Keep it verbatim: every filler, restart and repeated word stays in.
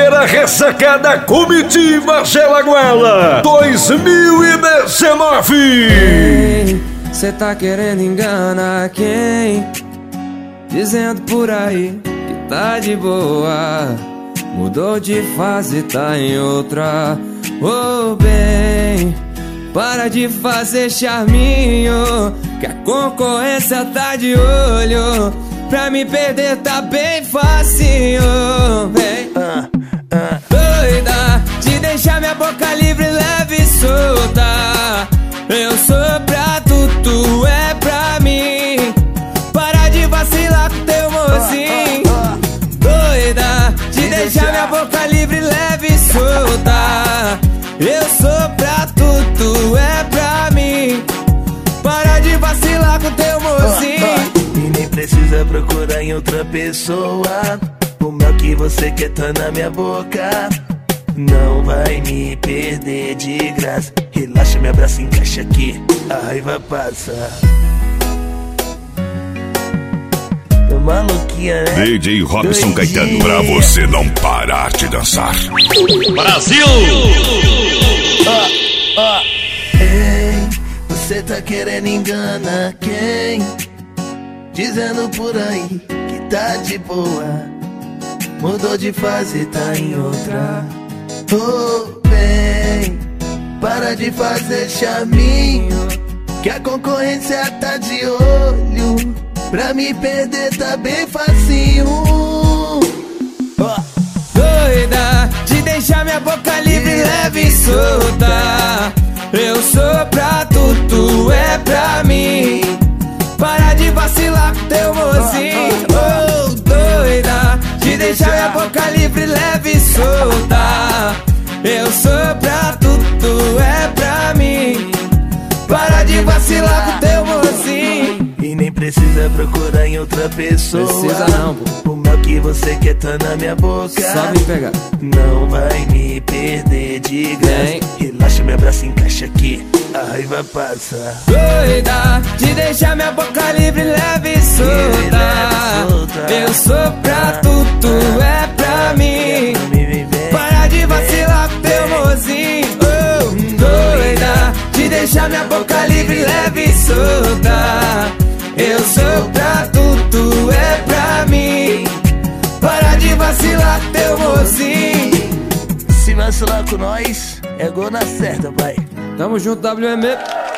Galera ressacada Comitiva Gelaguela dois mil e dezenove. Cê tá querendo enganar quem? Dizendo por aí que tá de boa, mudou de fase, tá em outra. Ô bem, para de fazer charminho, que a concorrência tá de olho. Pra me perder tá bem facinho, vem. uh, uh. Doida, de deixar minha boca livre, leve e solta. Eu sou pra tu, tu é pra mim. Para de vacilar com teu mozinho. Doida, de deixar minha boca livre, leve e solta. Eu sou pra tu, tu é pra mim. Para de vacilar com teu mozinho. E nem precisa procurar em outra pessoa. O mel que você quer tá na minha boca. Não vai me perder de graça. Relaxa, me abraça, encaixa aqui, a raiva passa. Tô maluquinha, né? D J Robson Doidinha. Caetano, pra você não parar de dançar. Brasil! Ó, ó. Ei, você tá querendo enganar quem? Dizendo por aí que tá de boa, mudou de fase, tá em outra. Oh, bem, para de fazer charminho, que a concorrência tá de olho. Pra me perder tá bem facinho. Oh. Doida, de deixar minha boca livre, yeah, leve e solta. Eu sou pra tu, tu é pra mim. Para de vacilar com teu mozinho. Oh, doida, de deixar minha boca livre, leve e solta. Eu sou pra tu, tu é pra mim. Para de vacilar com teu mozinho. E nem precisa procurar em outra pessoa. Precisa não, pô. O mel que você quer tá na minha boca. Só me pegar. Não vai me perder de graça. Vem. Relaxa, me abraça, encaixa aqui, a raiva passa. Doida, de deixar minha boca livre, leve e solta. Eu sou pra tu, tu é pra mim. Para de vacilar com teu mozinho. Oh, doida, de deixar minha boca livre, leve e solta. Eu sou pra tu, tu é pra mim. Para de vacilar com teu mozinho. Se vacilar com nós, é gol na certa, pai. Tamo junto, W M.